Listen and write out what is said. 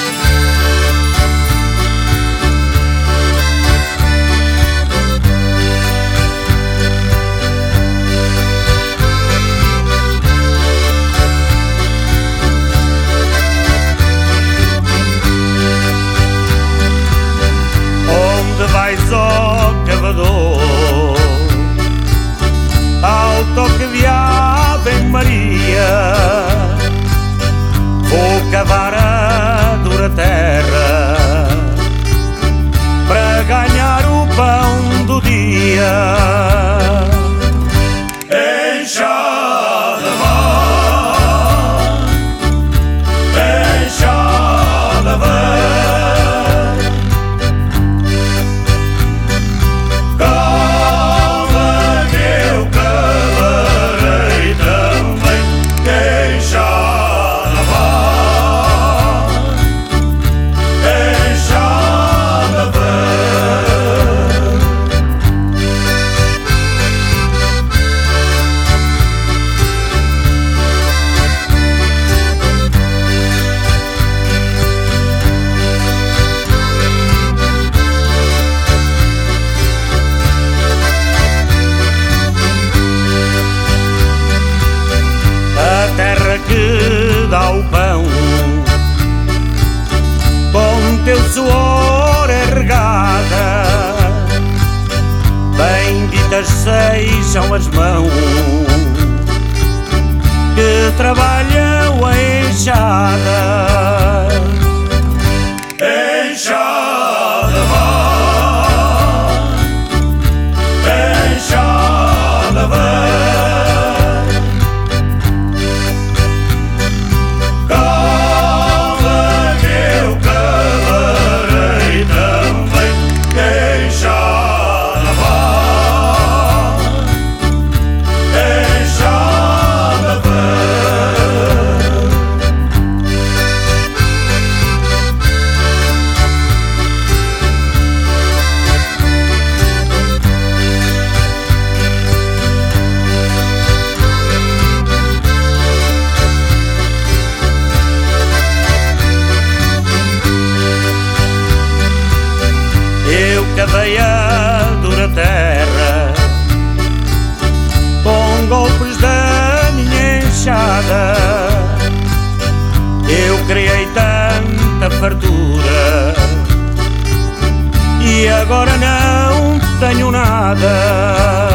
Vais, ó cavador, ao toque de Ave Maria, vou cavar a dura terra para ganhar o pão do dia. Enxada vai, enxada vai, que dá o pão, com teu suor é regada, benditas sejam as mãos que trabalham a enxada. Enxada vai, enxada vai, cavei a dura terra com golpes da minha enxada. Eu criei tanta fartura e agora não tenho nada.